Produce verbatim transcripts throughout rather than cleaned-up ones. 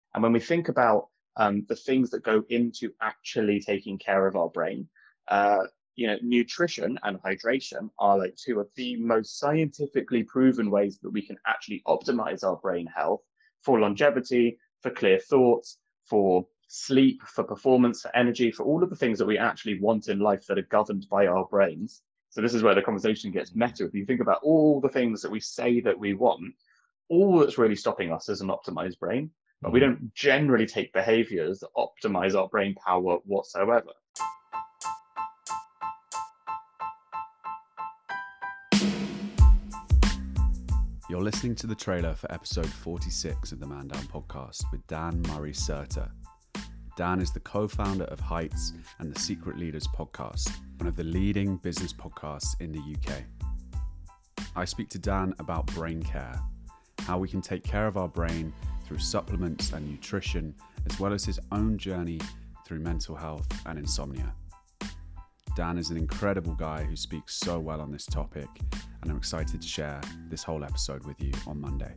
And when we think about um, the things that go into actually taking care of our brain, uh, you know, nutrition and hydration are like two of the most scientifically proven ways that we can actually optimize our brain health for longevity, for clear thoughts, for sleep, for performance, for energy, for all of the things that we actually want in life that are governed by our brains. So this is where the conversation gets meta. If you think about all the things that we say that we want, all that's really stopping us is an optimized brain, but we don't generally take behaviors that optimize our brain power whatsoever. You're listening to the trailer for episode forty-six of the Man Down podcast with Dan Murray Serter. Dan is the co-founder of Heights and the Secret Leaders podcast, one of the leading business podcasts in the U K. I speak to Dan about brain care, how we can take care of our brain through supplements and nutrition, as well as his own journey through mental health and insomnia. Dan is an incredible guy who speaks so well on this topic, and I'm excited to share this whole episode with you on Monday.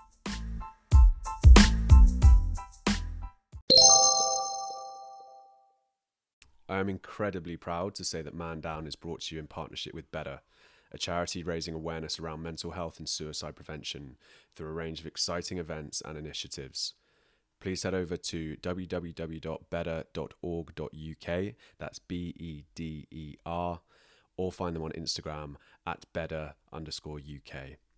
I am incredibly proud to say that Man Down is brought to you in partnership with Better, a charity raising awareness around mental health and suicide prevention through a range of exciting events and initiatives. Please head over to w w w dot better dot org dot u k, that's B E D E R, or find them on Instagram at better underscore U K.